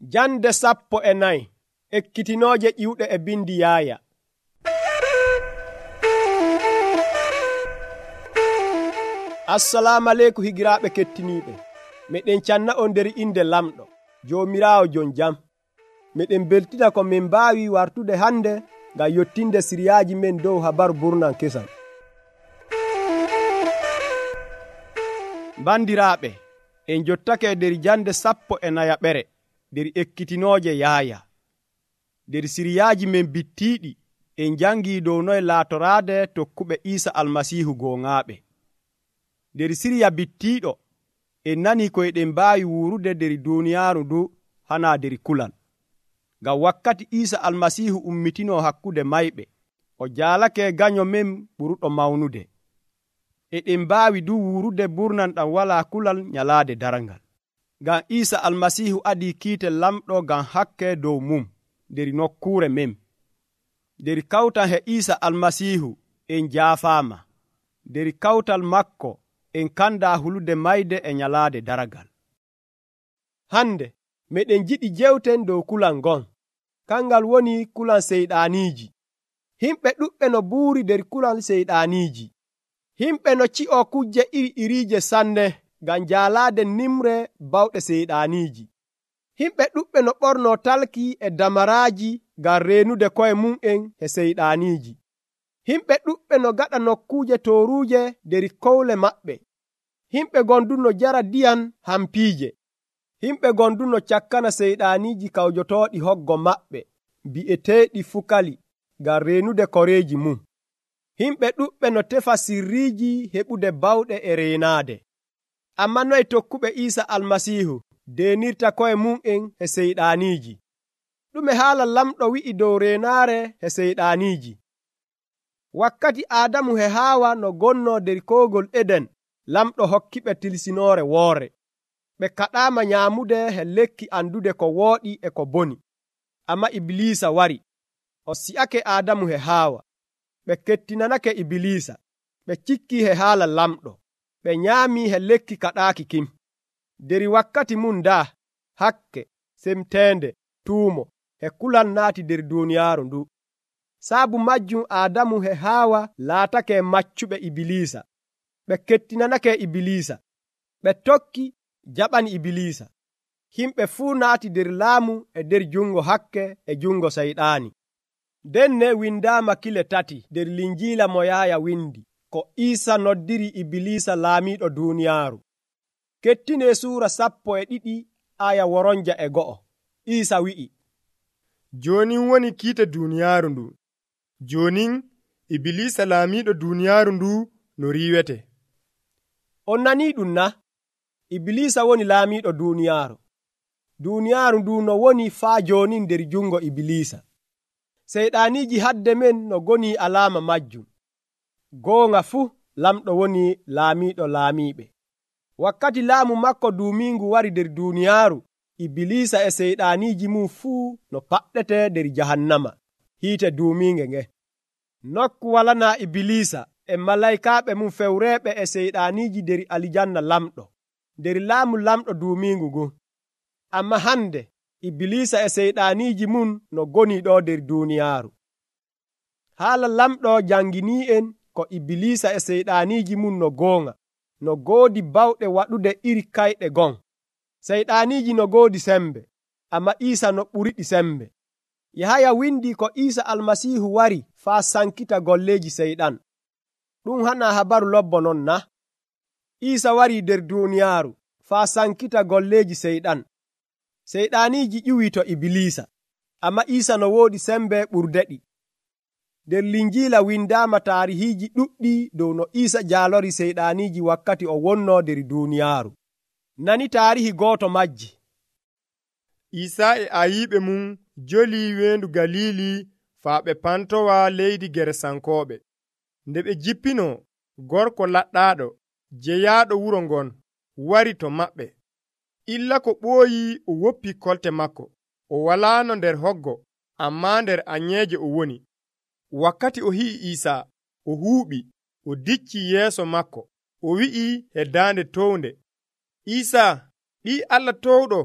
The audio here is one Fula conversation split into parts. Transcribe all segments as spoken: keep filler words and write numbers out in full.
Jande sappo e nayi ekkitinooje ƴiwɗe e bindi Yaaya. Assalamu aleykum higiraaɓe kettiniiɓe. Meɗen canna on nder inde lamɗo Joomiraawo jon jam. Meɗen beltina ko min mbaawi wartude hande ngam yottinde siriyaaji men dow habaru burnan kesan. Bandiraaɓe, en jottake nder jande sappo e nayaɓere nder ekkitinooje Yaaya. Nder siriyaaji men bittiiɗi en jangi dow noye laatoraade tokkuɓe Iisa almasiihu gooŋaaɓe. Nder siriya bittiiɗo en nani ko eɗen mbaawi wuurude nder duuniyaaru ndu hana nder kulal. Ngam wakkati Iisa almasiihu ummitino hakkude mayɓe, o jaalake gaño men ɓuruɗo mawnude. Eɗen mbaawi du wuurude burnan ɗam wala kulal nyalaade darangal. Ngam Iisa almasiihu adi kiite lamɗo ngam hakke dow mum nder nokkuure men. Nder kawtal he Iisa almasiihu en jaafaama. Nder kawtal makko en kanda hulude mayde e nyalaade daragal. Hande meɗen jiɗi jewten dow kulal ngon. Kangal woni kulal seyɗaaniiji. Himɓe ɗuɓɓe no buuri nder kulal seyɗaaniiji. Himɓe no ci'o kujje iri iriije sanne ngam jaalaade nimre bawɗe seyɗaaniiji. Himɓe ɗuɓɓe no ɓorno talki e damaraaji ngam reenude koye mum en he seyɗaaniiji. Himɓe ɗuɓɓe no gaɗa nokkuuje tooruuje nder kowle maɓɓe. Himɓe gonduno jara diyan hampiije. Himɓe gonduno cakkana seyɗaaniiji kawjotooɗi hoggo maɓɓe bi'eteeɗi fukali ngam reenude koreeji mum. Himɓe ɗuɓɓe no tefa sirriiji heɓude bawɗe e reenaade. Amma noye tokkuɓe Iisa almasiihu deenirta koye mum en he seyɗaaniiji. Ɗume haala lamɗo wi'i dow reenaare he seyɗaaniiji. Wakkati Aadamu he Haawa no gonno nder koogol Eden, lamɗo hokkiɓe tilsinoore woore. Ɓe kaɗaama nyaamude he lekki andude ko wooɗi e ko boni. Amma Ibliisa wari, o si'ake Aadamu he Haawa. Ɓe kettinanake Ibliisa, ɓe cikki he haala lamɗo, ɓe nyaami he lekki kaɗaaki kim. Nder wakkati mum daa, hakke, semteende, tuumo, he kulal naati nder duuniyaaru ndu. Saabu majjum Aadamu he Haawa laatake maccuɓe Ibliisa. Ɓe kettinanake Ibliisa, ɓe tokki jaɓani Ibliisa. Himɓe fuu naati nder laamu e nder jungo hakke e jungo sayɗaani. Denne windaama kile tati nder linjiila mo Yaaya windi, ko Iisa noddiri Ibliisa laamiiɗo duuniyaaru. Kettine suura sappo e ɗiɗi aya woronja e go'o. Iisa wi'i, jonin woni kiite duuniyaaru ndu. Jonin Ibliisa laamiiɗo duuniyaaru ndu no riiwete. On nanii ɗum na? Ibliisa woni laamiiɗo duuniyaaru. Duuniyaaru ndu no woni faa jooni nder jungo Ibliisa. Seyɗaaniiji hadde men no goni alaama majjum. Goonga fuu lamɗo woni laamiiɗo laamiiɓe. Wakkati laamu makko duumiingu wari nder duuniyaaru, Ibliisa e seyɗaaniiji mum fuu no paɗɗete nder jahannama, hiite duumiinge nge. Nokku walana Ibliisa e malaykaaɓe mum fewreeɓe e seyɗaaniiji nder alijanna lamɗo, nder laamu lamɗo duumiingu ngu. Amma hande Ibliisa e seyɗaaniiji mum no goni ɗo nder duuniyaaru. Haala lamɗo janginii en ko Ibliisa e seyɗaaniiji mum no goonga, no goodi bawɗe waɗude iri kayɗe gon. Seyɗaaniiji no goodi sembe, amma Iisa no ɓuriɗi sembe. Yahaya windi ko Iisa almasiihu wari faa sankita golleeji seyɗan. Ɗum hana habaru lobbo non na? Iisa wari nder duuniyaaru faa sankita golleeji seyɗan. Seyɗaaniiji ƴiwi to Ibliisa, amma Iisa no woodi sembe ɓurdeɗi. Nder linjiila windaama taarihiiji ɗuɗɗi dow no Iisa jaalori seyɗaaniiji wakkati o wonno nder duuniyaaru. Nani taarihi gooto majji. Iisa e ayiiɓe mum joli weendu Galili faa ɓe pantowa leydi Geresankooɓe. Nde ɓe jippino, gorko laɗɗaaɗo jeyaaɗo wuro ngon wari to maɓɓe. Illa ko ɓooyi o woppi kolte makko. O walaano nder hoggo, amma nder anyeeje o woni. Wakkati o hi'i Iisa, o huuɓi, o dicci yeeso makko, o wi'i e daande townde, Iisa, ɓii Allah towɗo,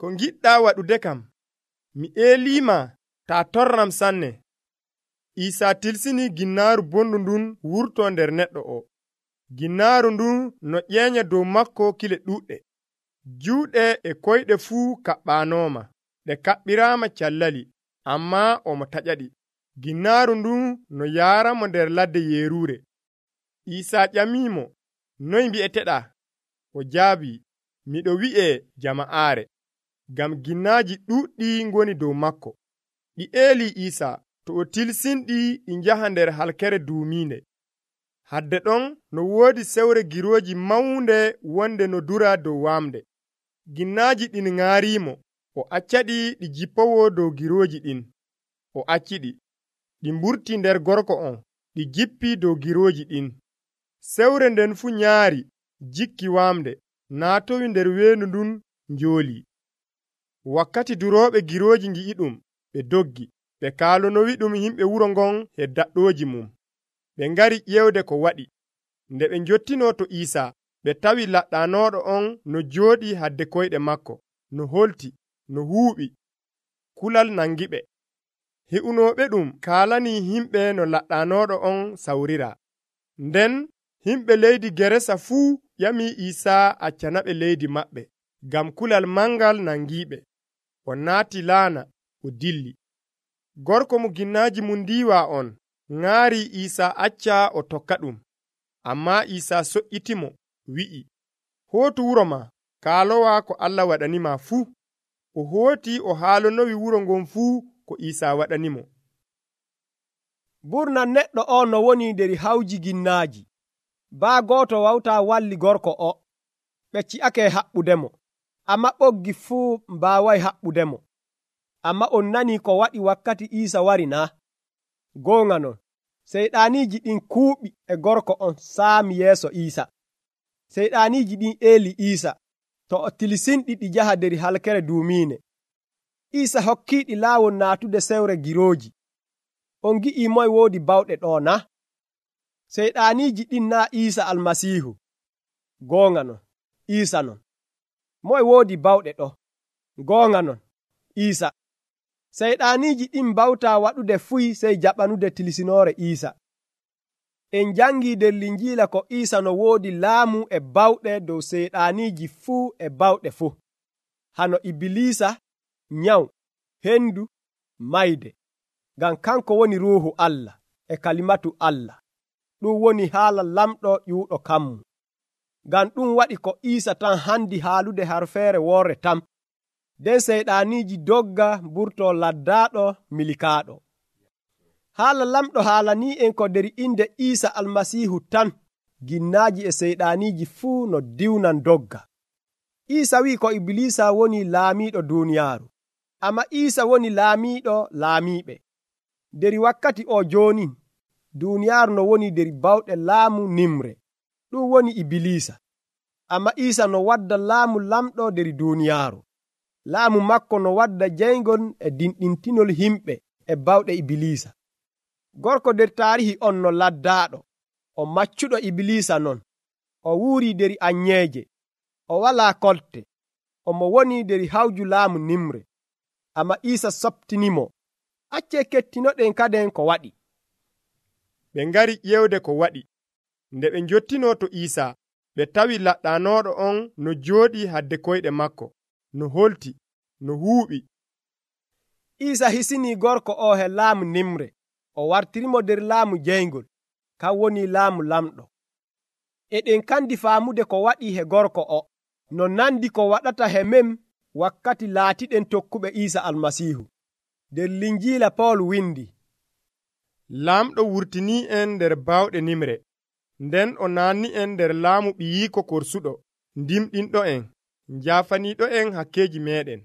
ko giɗɗa waɗude kam mi eelima ta torram sanne. Isa tilsini ginnaaru bondu ndun wurto nder neɗɗo o. Ginnaaru ndun no ƴeenya dow makko kile ɗuɗɗe. Juuɗe e koyɗe fuu kaɓɓanoma, ɗe kaɓɓirama callali, amma omo taƴaɗi. Ginnaaru ndun no yaramo nder ladde yerure. Isa ƴamimo, noy mbi'eteɗa? O jaabi, miɗo wi'e jama'are, gam ginnaaji ɗuɗɗi ngoni dow makko. Ɗi eeli Isa to o tilsinɗi ɗi njaha nder halkere duuminde. Hadde ɗon no woodi sewre giroji mawnde wonde no dura dow wamde. Ginnaaji ɗin ŋaarimo, o accaɗi ɗi jippowo dow giroji ɗin. O acciɗi, ɗi mburti nder gorko on, ɗi jippi dow giroji ɗin. Sewre nden fu nyaari, jikki wamde, naatowi nder weendu ndun njooli. Wakkati durooɓe giroji ngi'i ɗum, ɓe doggi, ɓe kaalonowi ɗum himɓe wuro ngon e daɗɗoji mum. Ɓe ngari ƴewde ko waɗi. Nde ɓe njottino to Isa, ɓe tawi laɗɗanoɗo on no jooɗi hadde koyɗe makko, no holti, no huuɓi. Kulal nangiɓe. He'unoɓe ɗum kaalani himɓe no laɗɗanoɗo on sawrira. Nden himɓe leydi Geresa fuu ƴami Isa accanaɓe leydi maɓɓe, gam kulal mangal nangiɓe. O naati laana, o dilli. Gorko mo ginnaaji mum ndiwa on ŋaari Isa acca o tokka ɗum. Amma Isa so'itimo, wi'i, hootu wuro ma, kaalowa ko Allah waɗanima fuu. O hooti o haalonowi wuro ngon fuu ko Isa waɗanimo. Burna neɗɗo o no woni nder hawji ginnaaji. Baa gooto wawta walli gorko o, ɓe ci'ake haɓɓudemo, amma ɓoggi fuu mbaaway haɓɓudemo. Amma on nani ko waɗi wakkati Isa wari na? Goonga non, seyɗaaniji ɗin kuuɓi e gorko on saami yeeso Isa. Seyɗaaniji ɗin eeli Isa to o tilsinɗi ɗi jaha nder halkere duumine. Isa hokkiiɗi laawol naatude sewre giroji. On gi'i moy woodi bawɗe ɗo na? Seyɗaaniji ɗin na Isa almasihu? Goonga non, Isa non. Moy woodi bawɗe ɗo? Goonga non, Isa. Seyɗaaniji ɗin mbawta waɗude fuy sey jaɓanude tilsinore Isa. En jangi nder Linjiila ko Isa no woodi laamu e bawɗe dow seyɗaaniji fuu e bawɗe fuu. Hano Ibilisa, nyaw, hendu, mayde. Ngam kanko woni ruuhu Allah e kalimatu Allah. Ɗum woni haala lamɗo ƴuuɗo kammu. Ngam ɗum waɗi ko Isa tan handi haalude harfeere worre tam. Den seyɗaaniji dogga mburto laddaaɗo milikaaɗo. Haala lamɗo haalani en ko nder inde Isa almasihu tan, ginnaaji e seyɗaaniji fuu no diwnan dogga. Isa wi ko Iblisa woni laamiiɗo duniyaaru, amma Isa woni laamiiɗo laamiiɓe. Nder wakkati o jooni, duniyaaru no woni nder bawɗe laamu nimre, ɗum woni Iblisa. Amma Isa no wadda laamu lamɗo nder duniyaaru. Laamu makko no wadda jeyngol e dinɗintinol himɓe e bawɗe Iblisa. Gorko nder taarihi on no laddaaɗo, o maccuɗo Iblisa non, o wuuri nder anyeeje, o walaa kolte, omo woni nder hawju laamu nimre. Amma Isa soptinimo, acce kettinoɗen kaden ko waɗi. Ɓe ngari ƴewde ko waɗi. Nde ɓe njottino to Isa, ɓe tawi laɗɗanoɗo on no jooɗi hadde koyɗe makko, no holti, no huuɓi. Isa hisini gorko o he laamu nimre, o wartirimo nder laamu jeyngol, kan woni laamu lamɗo. Eɗen kandi faamude ko waɗi he gorko o, no nandi ko waɗata he mem wakkati laatiɗen tokkuɓe Isa almasihu. Nder Linjiila Paul windi, Laamɗo wurtini en nder bawɗe nimre, nden o naanni en nder laamu ɓiyiiko korsuɗo, ndimɗinɗo en, njafaniɗo en hakkeji meɗen.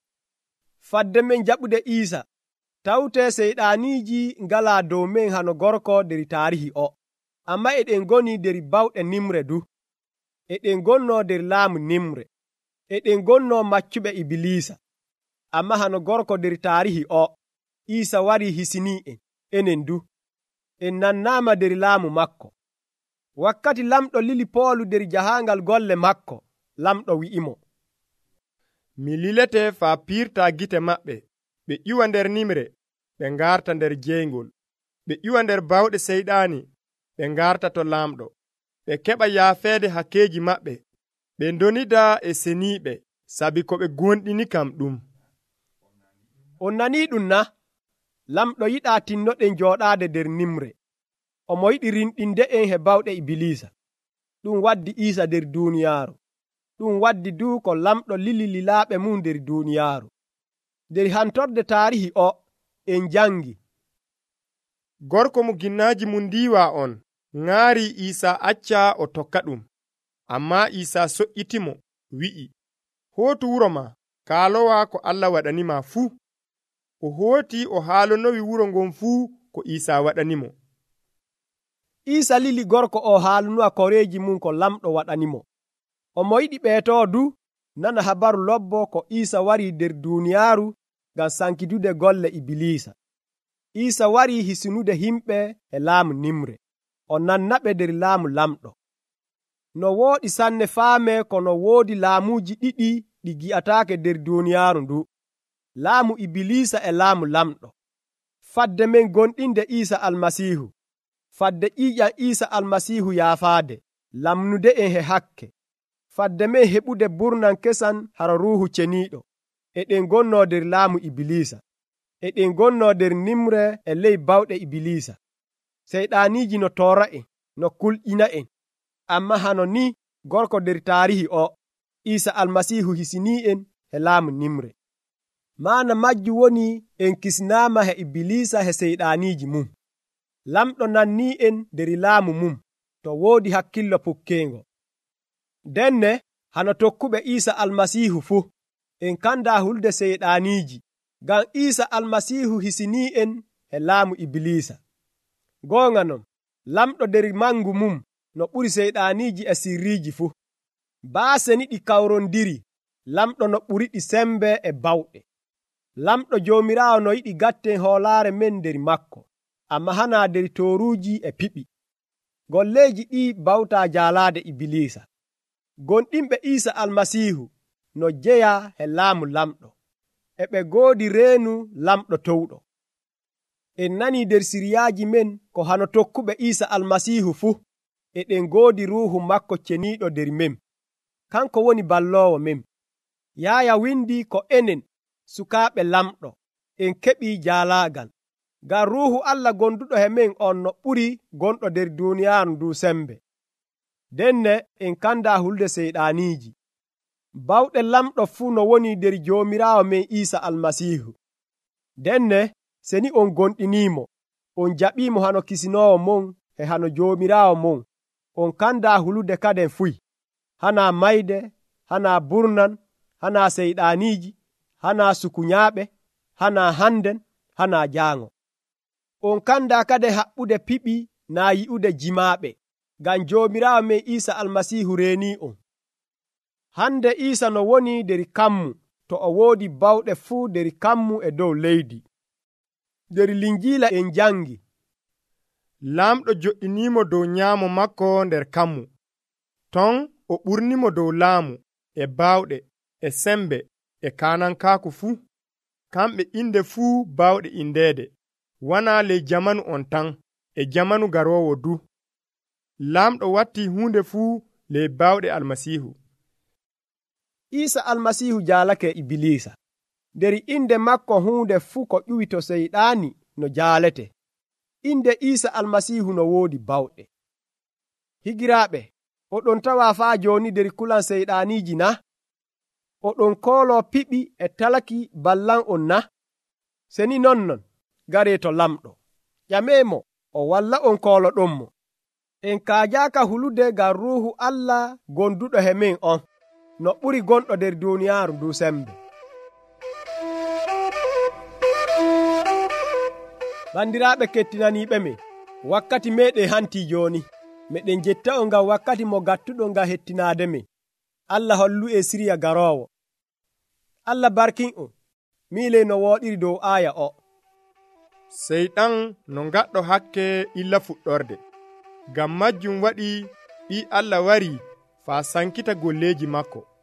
Fadde men jaɓude Isa, tawte seyɗaaniji ngala dow men hano gorko nder taarihi o, amma eɗen goni nder bawɗe nimre du. Eɗen gonno nder laamu nimre, eɗen gonno maccuɓe Ibilisa. Amma hano gorko nder taarihi o, Isa wari hisini en, enen du. En nannama nder laamu makko. Wakkati lamɗo lili Poolu nder jahangal golle makko, lamɗo wi'imo, mi lilete faa piirta gite maɓɓe ɓe iwa nder nimre ɓe ngarta nder jeyngol ɓe iwa nder bawɗe seyɗaani ɓe ngarta to laamɗo ɓe keɓa yaafeede hakkeeji maɓɓe ɓe ndonida e seniiɓe sabi ko ɓe gonɗini kam ɗum. On nanii ɗum na? Lamɗo yiɗaa tinnoɗen jooɗaade nder nimre. Omo yiɗi rinɗinde en he bawɗe Ibilisa. Ɗum waddi Iisa nder duuniyaaru. Ɗum waddi du ko lamɗo lili lilaaɓe mum nder duuniyaaru. Nder hantorde taarihi o en jangi gorko mo ginnaaji mum ndiiwa on ŋaari Iisa acca o tokka ɗum. Amma Iisa so'itimo wi'i, hootu wuro ma kaalowa ko Allah waɗanima fuu. O hooti o haalonowi wuro ngon fuu ko Iisa waɗanimo. Iisa lili gorko o haalunuwa koreeji mum ko lamɗo waɗanimo. Omo yiɗi ɓeetoo du nana habaru lobbo ko Iisa wari nder duuniyaaru ngam sankidude golle Ibilisa. Iisa wari hisinude himɓe e laamu nimre. O nannaɓe nder laamu lamɗo. No wooɗi sanne faame kono woodi laamuuji ɗiɗi ɗi gi'ataake nder duuniyaaru ndu. Laamu Ibilisa e laamu lamɗo. Fadde men gonɗinde Iisa almasiihu. Fadde ƴiiƴam Iisa almasiihu yaafaade. Lamnude en he hakke. Fadde men heɓude burnan kesan hara ruuhu ceniiɗo. Eɗen gonnoo nder laamu Ibilisa. Eɗen gonnoo nder nimre e ley bawɗe Ibilisa. Seyɗaaniiji no toora en, no kulƴina en. Amma hano ni gorko nder taarihi o, Iisa almasiihu hisinii en he laamu nimre. Maana majju woni en kisnaama he Ibilisa he seyɗaaniiji mum. Lamɗo nannii en nder laamu mum to woodi hakkillo pukkeengo. Denne hano tokkuɓe Iisa almasiihu fuu en kanda hulde seyɗaaniiji ngam Iisa almasiihu hisinii en he laamu Ibilisa. Goonga non lamɗo nder mangu mum no ɓuri seyɗaaniiji e sirriiji fuu. Baaseni ɗi kawrondiri lamɗo no ɓuri ɗi sembe e bawɗe. Lamɗo Joomiraawo no yiɗi gatten hoolaare men nder makko, amma hana nder tooruuji e piɓi. Golleeji ɗi bawtaa jaalaade Ibilisa. Gonɗinɓe Iisa almasiihu no jeya he laamu lamɗo, e ɓe goodi reenu lamɗo towɗo. En nani nder siriyaaji men ko hano tokkuɓe Iisa almasiihu fuu eɗen goodi ruuhu makko ceniiɗo nder men. Kanko woni balloowo men. Yaaya windi ko enen sukaaɓe lamɗo en keɓi jaalaagal ngam ruuhu Allah gonduɗo he men on no ɓuri gonɗo nder duuniyaaru ndu sembe. Denne en kanda hulde seyɗaaniiji. Bawɗe lamɗo fuu no woni nder Joomiraawo men Iisa almasiihu. Denne seni on gonɗiniimo, on jaɓiimo hano kisinoowo mon e hano Joomiraawo mon, on kanda hulude kaden fuy, hana mayde, hana burnan, hana seyɗaaniiji, hana sukunyaaɓe, hana handen, hana jaango. On kanda kaden haɓɓude piɓi na yi'ude jimaaɓe, ngam Joomiraawo men Iisa almasiihu reeni on. Hande Iisa no woni nder kammu to o woodi bawɗe fuu nder kammu e dow leydi. Nder Linjiila en jangi lamɗo jo'inimo dow nyaamo makko nder kammu. Ton o ɓurnimo dow laamu e bawɗe e sembe e kanankaaku fuu. Kamɓe inde fuu bawɗe indeede, wana ley jamanu on tan e jamanu garoowo du. Lamɗo watti hunde fuu ley bawɗe almasiihu. Iisa almasiihu jaalake Ibilisa. Nder inde makko hunde fuu ko ƴuwi to seyɗaani no jaalete. Inde Iisa almasiihu no woodi bawɗe. Higiraaɓe, oɗon tawa faa jooni nder kulan seyɗaaniiji na? Oɗon koolo piɓi e talaki ballan on na? Seni nonnon garee to lamɗo. Ƴameemo o walla on kooloɗon mo. En kaajaaka hulude ngam ruuhu Allah gonduɗo he men on no ɓuri gonɗo nder duuniyaaru ndu sembe. Bandiraaɓe kettinaniiɓe men, wakkati meɗen hanti jooni. Meɗen jetta on ngam wakkati mo gattuɗo ngam hettinaade men. Allah hollu e siriya garoowo. Allah barkin on. Miile no wooɗiri dow aaya o. Seyɗan no ngaɗɗo hakke illa fuɗɗorde. Ngam majjum waɗi ɓi Allah wari faa sankita golleeji makko.